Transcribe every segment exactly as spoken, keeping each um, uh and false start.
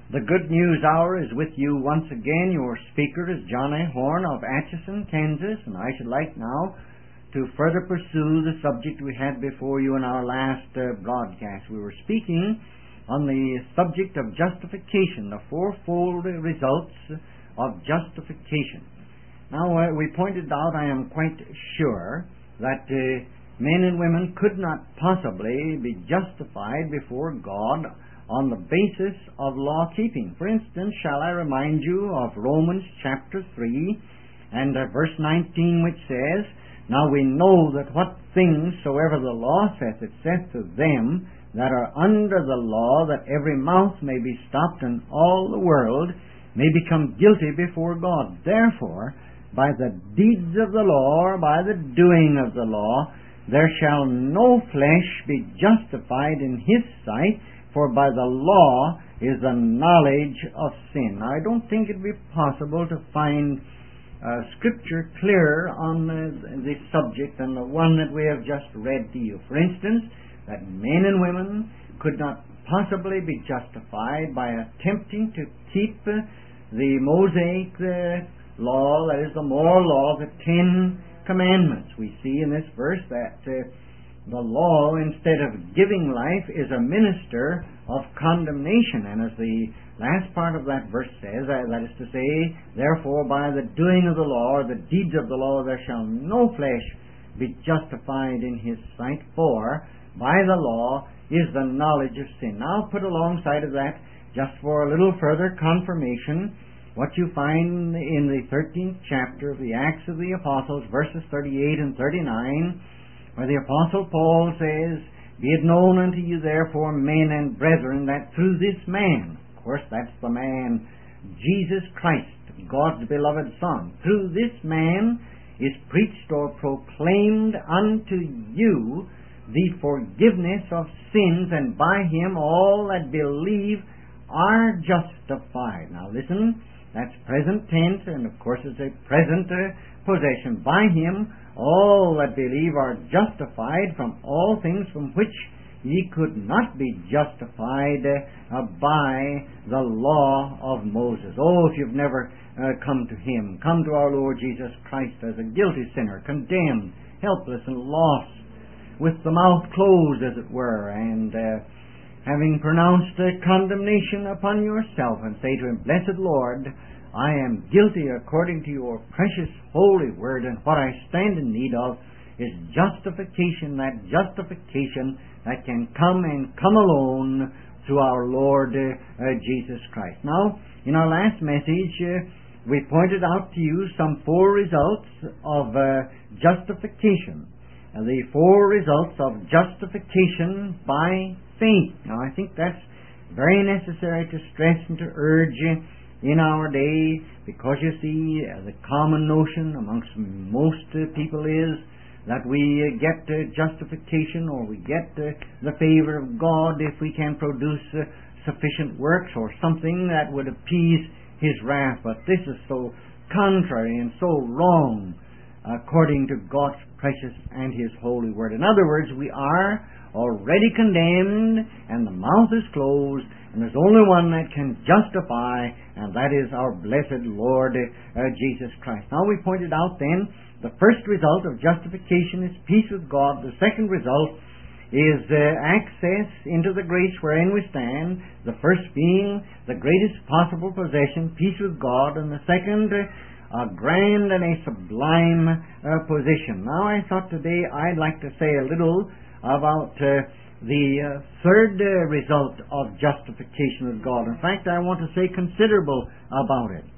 The Good News Hour is with you once again. Your speaker is John A. Horn of Atchison, Kansas, and I should like now to further pursue the subject we had before you in our last uh, broadcast. We were speaking on the subject of justification, the fourfold results of justification. Now, uh, we pointed out, I am quite sure, that uh, men and women could not possibly be justified before God on the basis of law-keeping. For instance, shall I remind you of Romans chapter three and uh, verse nineteen, which says, "Now we know that what things soever the law saith, it saith to them that are under the law, that every mouth may be stopped, and all the world may become guilty before God. Therefore, by the deeds of the law, or by the doing of the law, there shall no flesh be justified in his sight, for by the law is the knowledge of sin." Now, I don't think it would be possible to find uh, Scripture clearer on uh, this subject than the one that we have just read to you. For instance, that men and women could not possibly be justified by attempting to keep uh, the Mosaic uh, law, that is the moral law, the Ten Commandments. We see in this verse that uh, the law, instead of giving life, is a minister of condemnation. And as the last part of that verse says, uh, that is to say, therefore by the doing of the law, or the deeds of the law, there shall no flesh be justified in his sight, for by the law is the knowledge of sin. Now put alongside of that, just for a little further confirmation, what you find in the thirteenth chapter of the Acts of the Apostles, verses thirty-eight and thirty-nine, where the Apostle Paul says, "Be it known unto you therefore, men and brethren, that through this man," of course that's the man, Jesus Christ, God's beloved Son, "through this man is preached or proclaimed unto you the forgiveness of sins, and by him all that believe are justified." Now listen, that's present tense, and of course it's a present uh, possession. By him all that believe are justified from all things from which ye could not be justified uh, by the law of Moses. Oh, if you've never uh, come to him, come to our Lord Jesus Christ as a guilty sinner, condemned, helpless, and lost, with the mouth closed, as it were, and uh, having pronounced uh, condemnation upon yourself, and say to him, "Blessed Lord, I am guilty according to your precious holy word, and what I stand in need of is justification, that justification that can come and come alone through our Lord uh, uh, Jesus Christ." Now, in our last message, uh, we pointed out to you some four results of uh, justification. Uh, the four results of justification by faith. Now, I think that's very necessary to stress and to urge uh, in our day, because you see, uh, the common notion amongst most uh, people is that we uh, get uh, justification, or we get uh, the favor of God if we can produce uh, sufficient works or something that would appease his wrath. But this is so contrary and so wrong according to God's precious and his holy word. In other words, we are already condemned, and the mouth is closed, and there's only one that can justify, and that is our blessed Lord uh, Jesus Christ. Now, we pointed out then, the first result of justification is peace with God. The second result is uh, access into the grace wherein we stand. The first being the greatest possible possession, peace with God, and the second, uh, a grand and a sublime uh, position. Now, I thought today I'd like to say a little about uh, the uh, third uh, result of justification with God. In fact, I want to say considerable about it.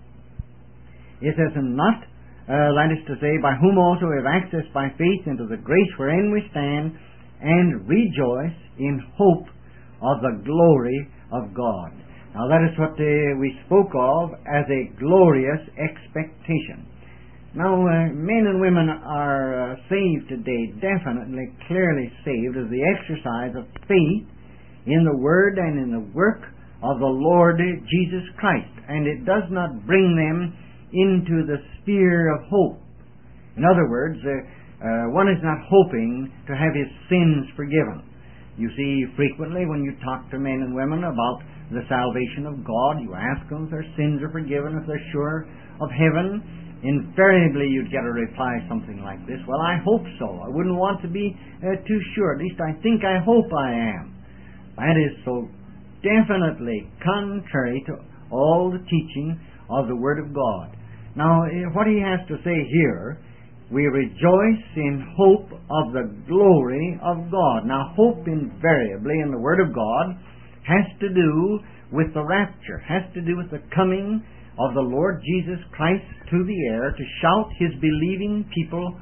It says, "And not, uh, that is to say, by whom also we have access by faith into the grace wherein we stand, and rejoice in hope of the glory of God." Now, that is what uh, we spoke of as a glorious expectation. Now, uh, men and women are uh, saved today, definitely, clearly saved, as the exercise of faith in the Word and in the work of the Lord Jesus Christ. And it does not bring them into the sphere of hope. In other words, uh, uh, one is not hoping to have his sins forgiven. You see, frequently when you talk to men and women about the salvation of God, you ask them if their sins are forgiven, if they're sure of heaven. Invariably you'd get a reply something like this: well, I hope so. I wouldn't want to be uh, too sure. At least I think, I hope I am. That is so definitely contrary to all the teaching of the Word of God. Now, what he has to say here, we rejoice in hope of the glory of God. Now, hope invariably in the Word of God has to do with the rapture, has to do with the coming of the Lord Jesus Christ to the air to shout His believing people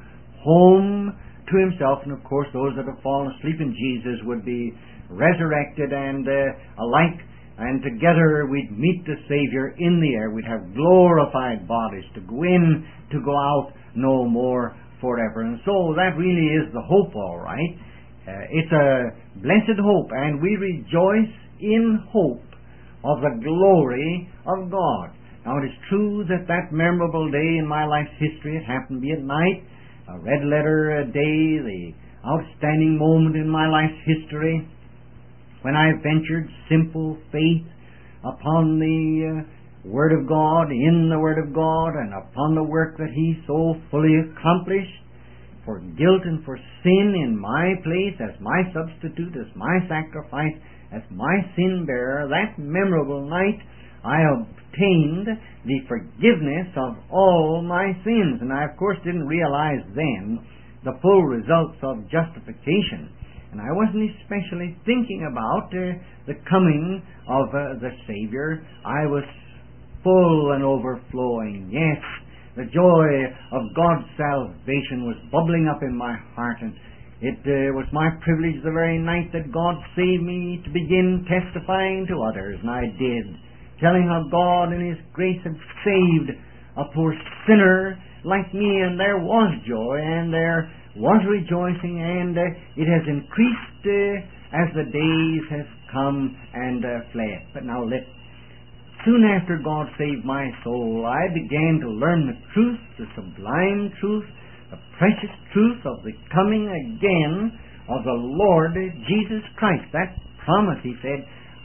home to Himself. And of course, those that have fallen asleep in Jesus would be resurrected and uh, alike, and together we'd meet the Savior in the air. We'd have glorified bodies to go in, to go out no more forever. And so that really is the hope, all right. Uh, it's a blessed hope, and we rejoice in hope of the glory of God. Now, it is true that that memorable day in my life's history, it happened to be at night, a red letter day, the outstanding moment in my life's history, when I ventured simple faith upon the uh, Word of God, in the Word of God, and upon the work that He so fully accomplished for guilt and for sin in my place, as my substitute, as my sacrifice, as my sin bearer. That memorable night I obtained the forgiveness of all my sins. And I, of course, didn't realize then the full results of justification. And I wasn't especially thinking about uh, the coming of uh, the Savior. I was full and overflowing. Yes, the joy of God's salvation was bubbling up in my heart, and it uh, was my privilege the very night that God saved me to begin testifying to others, and I did, telling how God in His grace had saved a poor sinner like me, and there was joy, and there was rejoicing, and uh, it has increased uh, as the days have come and uh, fled. But now let soon after God saved my soul, I began to learn the truth, the sublime truth, the precious truth of the coming again of the Lord Jesus Christ. That promise, He said,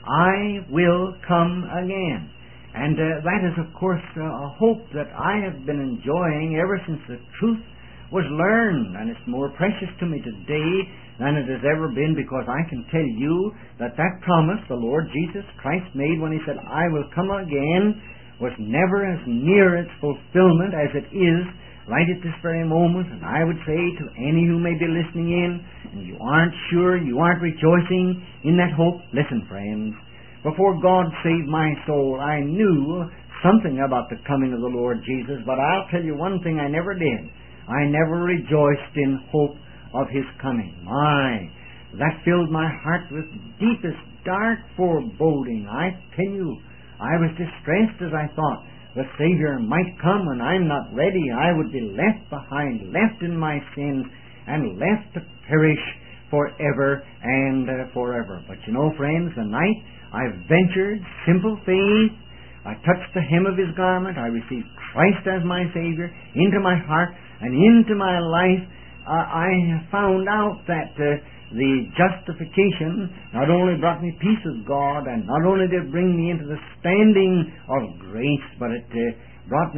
I will come again. And uh, that is, of course, uh, a hope that I have been enjoying ever since the truth was learned, and it's more precious to me today than it has ever been, because I can tell you that that promise the Lord Jesus Christ made when He said, I will come again, was never as near its fulfillment as it is right at this very moment. And I would say to any who may be listening in, and you aren't sure, you aren't rejoicing in that hope, listen, friends. Before God saved my soul, I knew something about the coming of the Lord Jesus, but I'll tell you one thing I never did. I never rejoiced in hope of His coming. My, that filled my heart with deepest dark foreboding. I tell you, I was distressed as I thought the Savior might come and I'm not ready. I would be left behind, left in my sins, and left to perish forever and uh, forever. But you know, friends, the night I ventured simple faith, I touched the hem of His garment, I received Christ as my Savior into my heart and into my life. uh, I found out that uh, the justification not only brought me peace with God, and not only did it bring me into the standing of grace, but it uh, brought me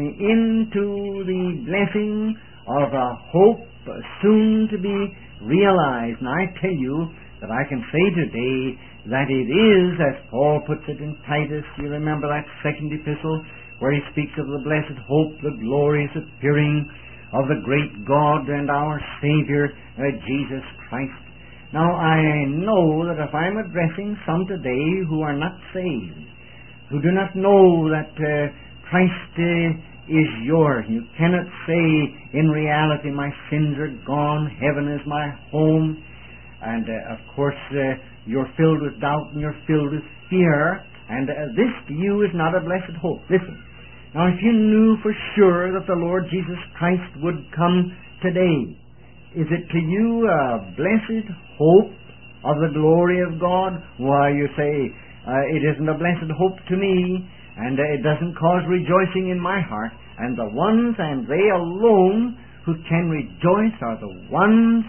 into the blessing of a hope uh, soon to be realized. And I tell you that I can say today that it is, as Paul puts it in Titus, you remember that second epistle, where he speaks of the blessed hope, the glorious appearing of the great God and our Savior, uh, Jesus Christ. Now, I know that if I'm addressing some today who are not saved, who do not know that uh, Christ uh, is yours, you cannot say, in reality, my sins are gone, heaven is my home, and uh, of course uh, you're filled with doubt and you're filled with fear, and uh, this to you is not a blessed hope. Listen. Now, if you knew for sure that the Lord Jesus Christ would come today, is it to you a blessed hope of the glory of God? Why, you say, uh, it isn't a blessed hope to me, and uh, it doesn't cause rejoicing in my heart. And the ones, and they alone, who can rejoice are the ones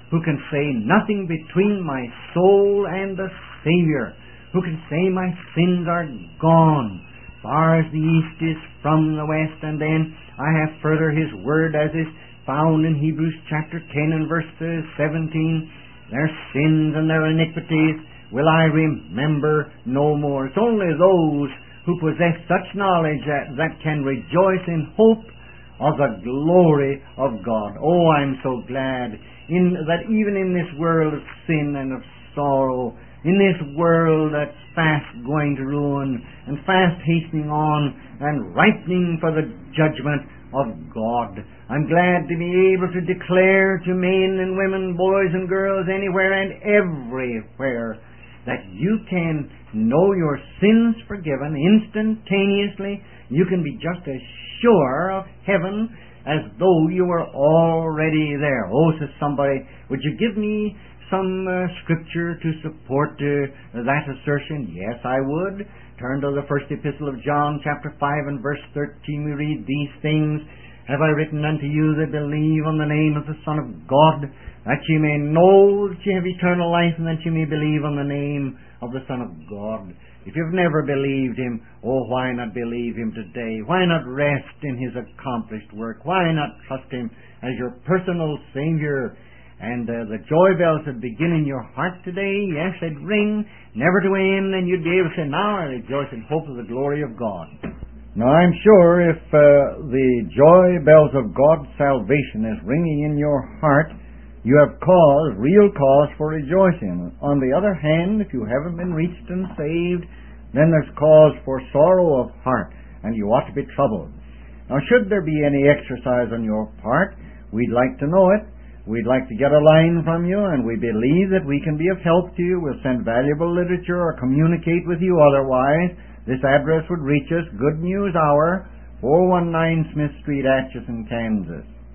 who can say nothing between my soul and the Savior, who can say my sins are gone, far as the east is from the west. And then I have further His Word as is found in Hebrews chapter ten and verse seventeen. Their sins and their iniquities will I remember no more. It's only those who possess such knowledge that, that can rejoice in hope of the glory of God. Oh, I'm so glad in that even in this world of sin and of sorrow, in this world that's fast going to ruin and fast hastening on and ripening for the judgment of God, I'm glad to be able to declare to men and women, boys and girls, anywhere and everywhere, that you can know your sins forgiven instantaneously. You can be just as sure of heaven as though you were already there. Oh, says somebody, would you give me some uh, scripture to support uh, that assertion? Yes, I would. Turn to the first epistle of John, chapter five and verse thirteen. We read, "These things have I written unto you that believe on the name of the Son of God, that ye may know that ye have eternal life, and that ye may believe on the name of the Son of God." If you've never believed Him, oh, why not believe Him today? Why not rest in His accomplished work? Why not trust Him as your personal Savior? And uh, the joy bells that begin in your heart today, yes, they'd ring, never to end, and you'd be able to say, "Now I rejoice in hope of the glory of God." Now, I'm sure if uh, the joy bells of God's salvation is ringing in your heart, you have cause, real cause for rejoicing. On the other hand, if you haven't been reached and saved, then there's cause for sorrow of heart, and you ought to be troubled. Now, should there be any exercise on your part, we'd like to know it. We'd like to get a line from you, and we believe that we can be of help to you. We'll send valuable literature or communicate with you otherwise. This address would reach us, Good News Hour, four one nine Smith Street, Atchison, Kansas.